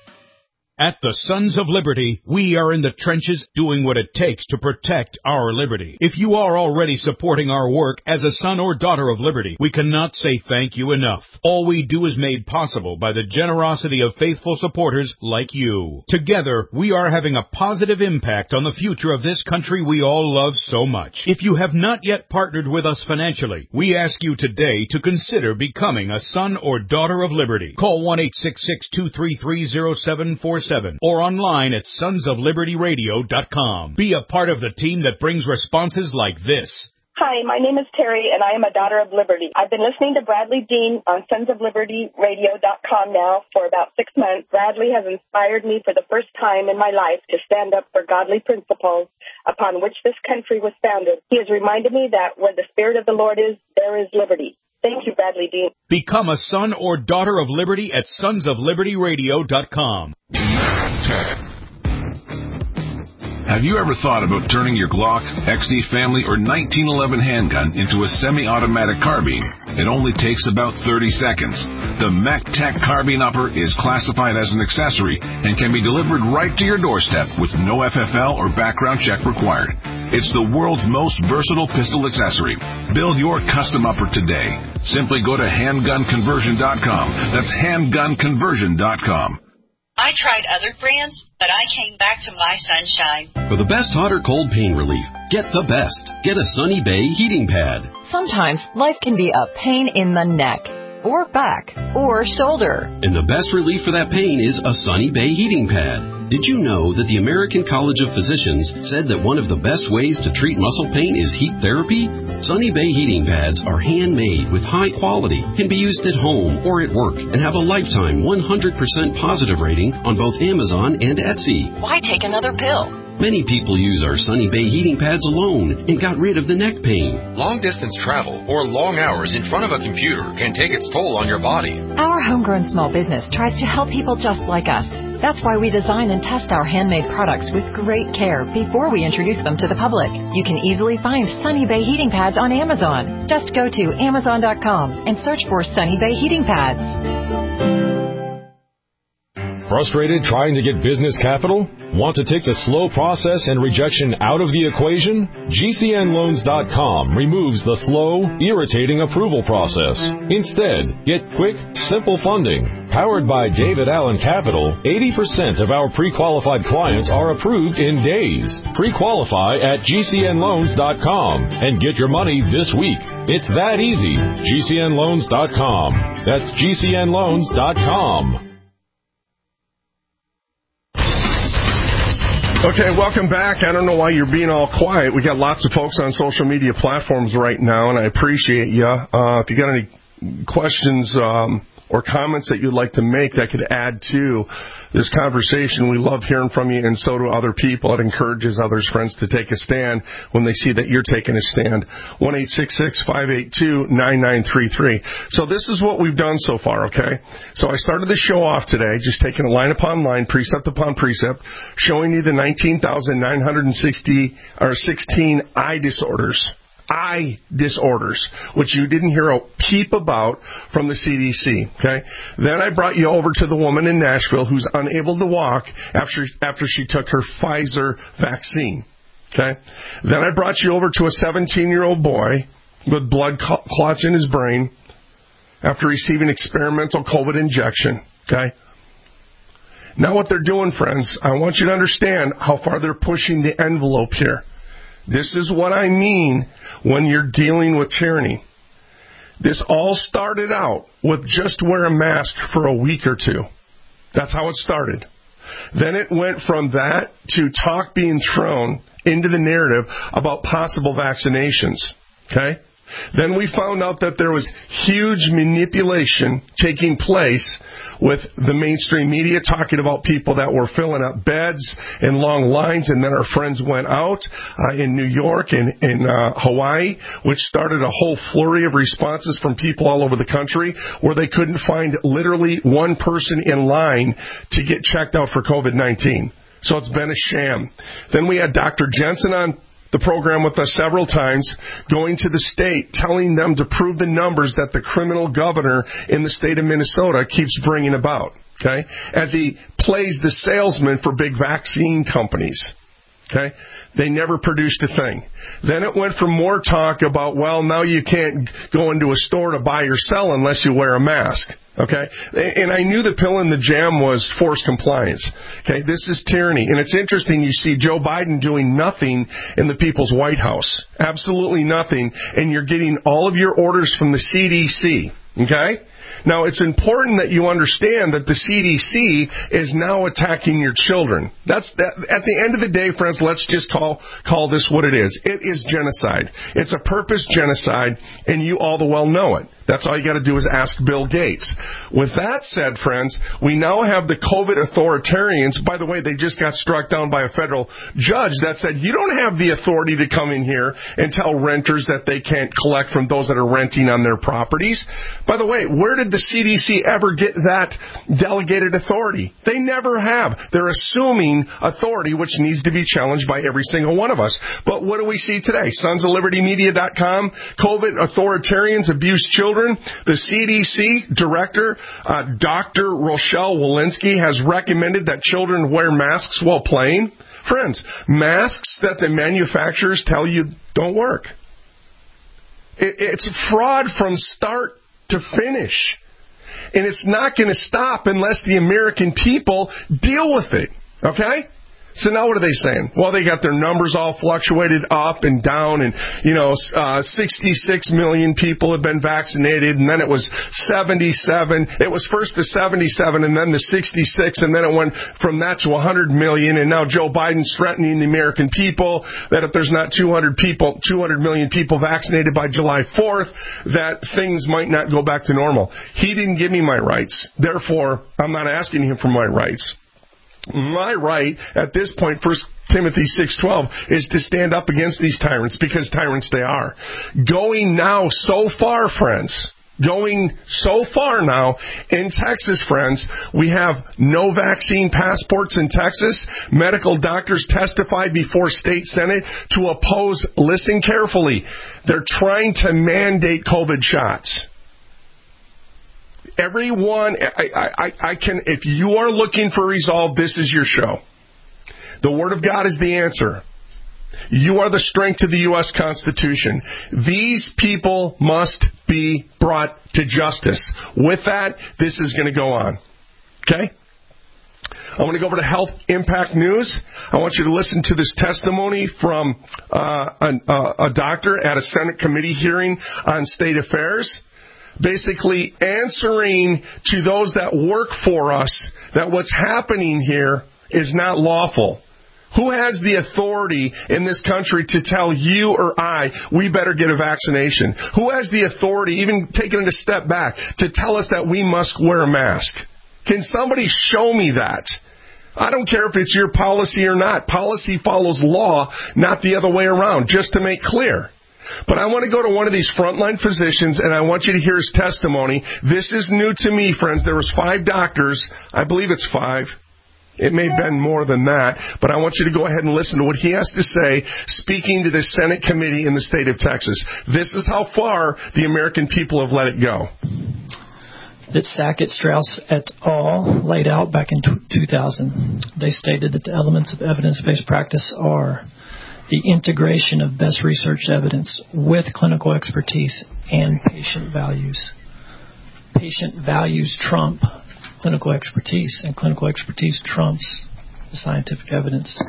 At the Sons of Liberty, we are in the trenches doing what it takes to protect our liberty. If you are already supporting our work as a son or daughter of liberty, we cannot say thank you enough. All we do is made possible by the generosity of faithful supporters like you. Together, we are having a positive impact on the future of this country we all love so much. If you have not yet partnered with us financially, we ask you today to consider becoming a son or daughter of liberty. Call one eight six six, two three three, zero seven four seven or online at sons of liberty radio dot com. Be a part of the team that brings responses like this. Hi, my name is Terry, and I am a daughter of liberty. I've been listening to Bradley Dean on sons of liberty radio dot com now for about six months. Bradley has inspired me for the first time in my life to stand up for godly principles upon which this country was founded. He has reminded me that where the Spirit of the Lord is, there is liberty. Thank you, Bradley Dean. Become a son or daughter of liberty at sons of liberty radio dot com. Have you ever thought about turning your Glock, X D Family, or nineteen eleven handgun into a semi-automatic carbine? It only takes about thirty seconds. The MacTech Carbine Upper is classified as an accessory and can be delivered right to your doorstep with no F F L or background check required. It's the world's most versatile pistol accessory. Build your custom upper today. Simply go to handgun conversion dot com. That's handgun conversion dot com. I tried other brands, but I came back to my Sunshine. For the best hot or cold pain relief, get the best. Get a Sunny Bay heating pad. Sometimes life can be a pain in the neck, or back, or shoulder. And the best relief for that pain is a Sunny Bay heating pad. Did you know that the American College of Physicians said that one of the best ways to treat muscle pain is heat therapy? Sunny Bay heating pads are handmade with high quality, can be used at home or at work, and have a lifetime one hundred percent positive rating on both Amazon and Etsy. Why take another pill? Many people use our Sunny Bay heating pads alone and got rid of the neck pain. Long-distance travel or long hours in front of a computer can take its toll on your body. Our homegrown small business tries to help people just like us. That's why we design and test our handmade products with great care before we introduce them to the public. You can easily find Sunny Bay heating pads on Amazon. Just go to amazon dot com and search for Sunny Bay heating pads. Frustrated trying to get business capital? Want to take the slow process and rejection out of the equation? G C N loans dot com removes the slow, irritating approval process. Instead, get quick, simple funding. Powered by David Allen Capital, eighty percent of our pre-qualified clients are approved in days. Pre-qualify at G C N loans dot com and get your money this week. It's that easy. G C N loans dot com. That's G C N loans dot com. Okay, welcome back. I don't know why you're being all quiet. We got lots of folks on social media platforms right now, and I appreciate you. Uh, if you got any questions um, or comments that you'd like to make that could add to this conversation, we love hearing from you, and so do other people. It encourages others, friends, to take a stand when they see that you're taking a stand. one eight six six, five eight two, nine nine three three. So this is what we've done so far, okay? So I started the show off today, just taking a line upon line, precept upon precept, showing you the nineteen thousand nine hundred sixty or sixteen eye disorders. Eye disorders, which you didn't hear a peep about from the C D C, okay? Then I brought you over to the woman in Nashville who's unable to walk after after she took her Pfizer vaccine, okay? Then I brought you over to a seventeen-year-old boy with blood clots in his brain after receiving experimental COVID injection, okay? Now what they're doing, friends, I want you to understand how far they're pushing the envelope here. This is what I mean when you're dealing with tyranny. This all started out with just wear a mask for a week or two. That's how it started. Then it went from that to talk being thrown into the narrative about possible vaccinations. Okay? Then we found out that there was huge manipulation taking place with the mainstream media talking about people that were filling up beds in long lines, and then our friends went out uh, in New York and in uh, Hawaii, which started a whole flurry of responses from people all over the country where they couldn't find literally one person in line to get checked out for COVID nineteen. So it's been a sham. Then we had Doctor Jensen on the program with us several times, going to the state, telling them to prove the numbers that the criminal governor in the state of Minnesota keeps bringing about. okay, as he plays the salesman for big vaccine companies. Okay? They never produced a thing. Then it went from more talk about, well, now you can't go into a store to buy or sell unless you wear a mask. Okay? And I knew the pill in the jam was forced compliance. Okay? This is tyranny. And it's interesting, you see Joe Biden doing nothing in the people's White House. Absolutely nothing. And you're getting all of your orders from the C D C. Okay? Now, it's important that you understand that the C D C is now attacking your children. That's that, at the end of the day, friends, let's just call call this what it is. It is genocide. It's a purpose genocide, and you all the well know it. That's all you got to do is ask Bill Gates. With that said, friends, we now have the COVID authoritarians. By the way, they just got struck down by a federal judge that said you don't have the authority to come in here and tell renters that they can't collect from those that are renting on their properties. By the way, where did the C D C ever get that delegated authority? They never have. They're assuming authority, which needs to be challenged by every single one of us. But what do we see today? Sons of Liberty Media dot com, COVID authoritarians abuse children. The C D C director, uh, Doctor Rochelle Walensky, has recommended that children wear masks while playing. Friends, masks that the manufacturers tell you don't work. It, it's fraud from start to finish. And it's not going to stop unless the American people deal with it. Okay? So now what are they saying? Well, they got their numbers all fluctuated up and down, and, you know, uh, sixty-six million people have been vaccinated, and then it was seventy-seven. It was first the seventy-seven and then the sixty-six, and then it went from that to one hundred million, and now Joe Biden's threatening the American people that if there's not two hundred people, two hundred million people vaccinated by July fourth, that things might not go back to normal. He didn't give me my rights. Therefore, I'm not asking him for my rights. My right at this point, First Timothy six twelve, is to stand up against these tyrants, because tyrants they are. Going now so far, friends, going so far now in Texas, friends, we have no vaccine passports in Texas. Medical doctors testified before State Senate to oppose, listen carefully, they're trying to mandate COVID shots. Everyone, I, I, I can, if you are looking for resolve, this is your show. The Word of God is the answer. You are the strength to the U S Constitution. These people must be brought to justice. With that, this is going to go on. Okay? I want to go over to Health Impact News. I want you to listen to this testimony from uh, a, a doctor at a Senate committee hearing on state affairs, basically answering to those that work for us that what's happening here is not lawful. Who has the authority in this country to tell you or I we better get a vaccination? Who has the authority, even taking it a step back, to tell us that we must wear a mask? Can somebody show me that? I don't care if it's your policy or not. Policy follows law, not the other way around, just to make clear. But I want to go to one of these frontline physicians, and I want you to hear his testimony. This is new to me, friends. There was five doctors. I believe it's five. It may have been more than that. But I want you to go ahead and listen to what he has to say, speaking to the Senate committee in the state of Texas. This is how far the American people have let it go. That Sackett, Strauss et al. Laid out back in two thousand. They stated that the elements of evidence-based practice are the integration of best research evidence with clinical expertise and patient values. Patient values trump clinical expertise, and clinical expertise trumps the scientific evidence.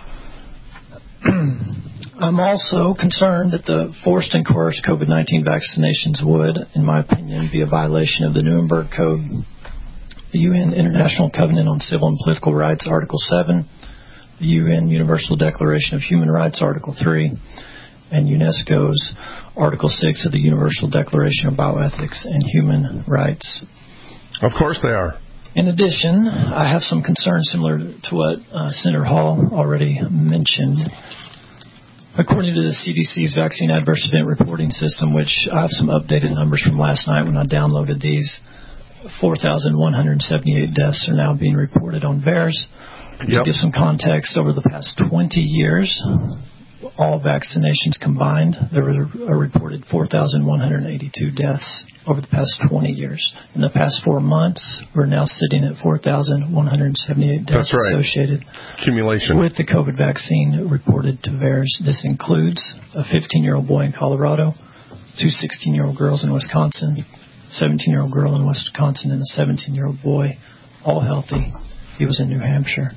I'm also concerned that the forced and coerced COVID nineteen vaccinations would, in my opinion, be a violation of the Nuremberg Code, the U N International Covenant on Civil and Political Rights, Article seven, the U N Universal Declaration of Human Rights, Article three, and UNESCO's Article six of the Universal Declaration of Bioethics and Human Rights. Of course they are. In addition, I have some concerns similar to what uh, Senator Hall already mentioned. According to the C D C's Vaccine Adverse Event Reporting System, which I have some updated numbers from last night when I downloaded these, four thousand one hundred seventy-eight deaths are now being reported on V A E R S. Yep. To give some context, over the past twenty years, all vaccinations combined, there were a reported four thousand one hundred eighty-two deaths over the past twenty years. In the past four months, we're now sitting at four thousand one hundred seventy-eight deaths right. associated Accumulation. with the COVID vaccine reported to V A E R S. This includes a fifteen-year-old boy in Colorado, two sixteen-year-old girls in Wisconsin, seventeen-year-old girl in Wisconsin, and a seventeen-year-old boy, all healthy. He was in New Hampshire.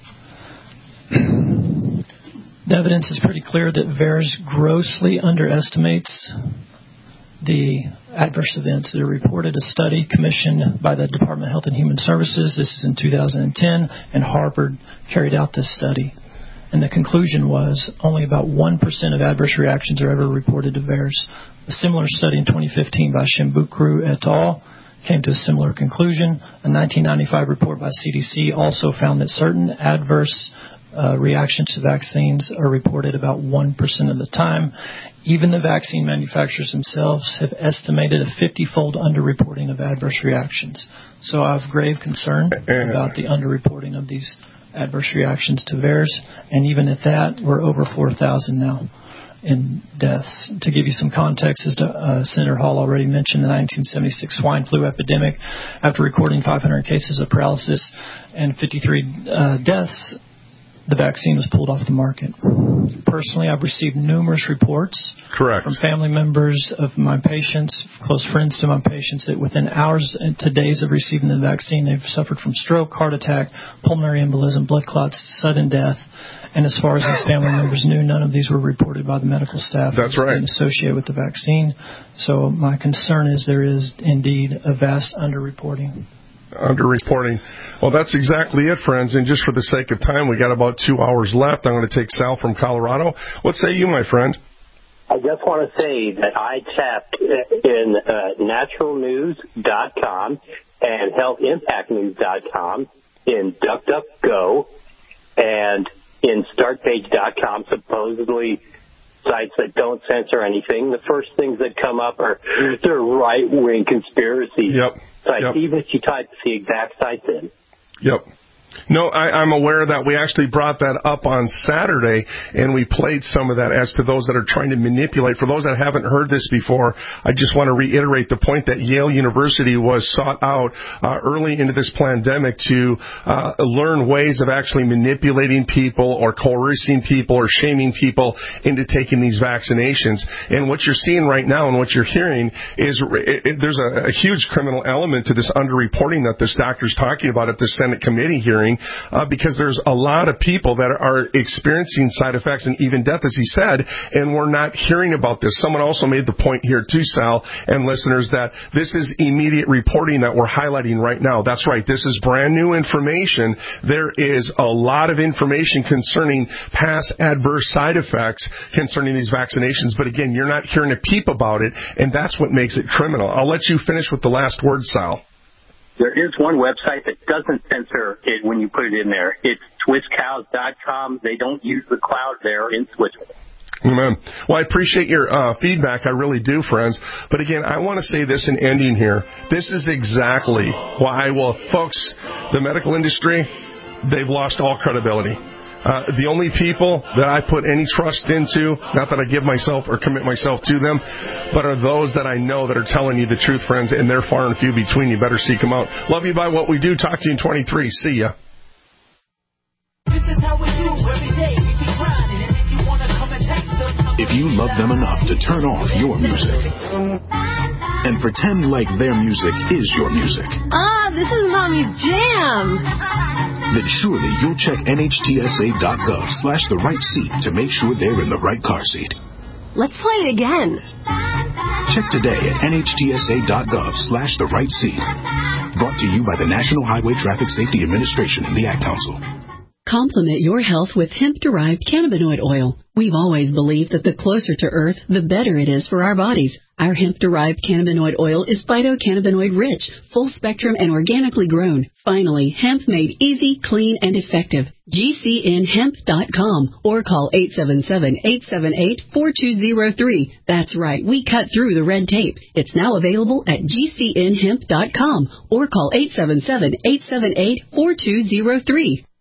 The evidence is pretty clear that V A E R S grossly underestimates the adverse events that are reported. A study commissioned by the Department of Health and Human Services, this is in two thousand ten, and Harvard carried out this study. And the conclusion was only about one percent of adverse reactions are ever reported to V A E R S. A similar study in twenty fifteen by Shimbukru et al. Came to a similar conclusion. A nineteen ninety-five report by C D C also found that certain adverse uh, reactions to vaccines are reported about one percent of the time. Even the vaccine manufacturers themselves have estimated a fifty-fold underreporting of adverse reactions. So I have grave concern about the underreporting of these adverse reactions to V A E R S, and even at that, we're over four thousand now in deaths. To give you some context, as uh, Senator Hall already mentioned, the nineteen seventy-six swine flu epidemic, after recording five hundred cases of paralysis and fifty-three uh, deaths, the vaccine was pulled off the market. Personally, I've received numerous reports Correct. from family members of my patients, close friends to my patients, that within hours to days of receiving the vaccine, they've suffered from stroke, heart attack, pulmonary embolism, blood clots, sudden death. And as far as these family members knew, none of these were reported by the medical staff. That's right. Being associated with the vaccine. So my concern is there is indeed a vast underreporting. Underreporting. Well, that's exactly it, friends. And just for the sake of time, we got about two hours left. I'm going to take Sal from Colorado. What say you, my friend? I just want to say that I tapped in uh, natural news dot com and health impact news dot com, in DuckDuckGo, and in start page dot com, supposedly sites that don't censor anything. The first things that come up are the right-wing conspiracies. Yep. Sites, yep. Even if you type the exact sites in. Yep. No, I, I'm aware that we actually brought that up on Saturday, and we played some of that as to those that are trying to manipulate. For those that haven't heard this before, I just want to reiterate the point that Yale University was sought out uh, early into this pandemic to uh, learn ways of actually manipulating people or coercing people or shaming people into taking these vaccinations. And what you're seeing right now and what you're hearing is it, it, there's a, a huge criminal element to this underreporting that this doctor's talking about at the Senate committee hearing. Uh, because there's a lot of people that are experiencing side effects and even death, as he said, and we're not hearing about this. Someone also made the point here too, Sal, and listeners, that this is immediate reporting that we're highlighting right now. That's right. This is brand new information. There is a lot of information concerning past adverse side effects concerning these vaccinations, but again, you're not hearing a peep about it, and that's what makes it criminal. I'll let you finish with the last word, Sal. There is one website that doesn't censor it when you put it in there. It's Swiss cows dot com. They don't use the cloud there in Switzerland. Amen. Well, I appreciate your uh, feedback. I really do, friends. But again, I want to say this in ending here. This is exactly why, well, folks, the medical industry, they've lost all credibility. Uh, the only people that I put any trust into, not that I give myself or commit myself to them, but are those that I know that are telling you the truth, friends, and they're far and few between. You better seek them out. Love you by what we do. Talk to you in twenty-three. See ya. This is how we do every day. We keep grinding, and if you want to come and text us, if you love them enough to turn off your music and pretend like their music is your music. Ah, this is Mommy's jam. Then surely you'll check N H T S A dot gov slash the right seat to make sure they're in the right car seat. Let's play it again. Check today at N H T S A dot gov slash the right seat. Brought to you by the National Highway Traffic Safety Administration and the Ad Council. Complement your health with hemp-derived cannabinoid oil. We've always believed that the closer to Earth, the better it is for our bodies. Our hemp-derived cannabinoid oil is phytocannabinoid-rich, full-spectrum, and organically grown. Finally, hemp made easy, clean, and effective. G C N hemp dot com or call eight seven seven, eight seven eight, four two zero three. That's right, we cut through the red tape. It's now available at G C N hemp dot com or call eight seven seven, eight seven eight, four two zero three.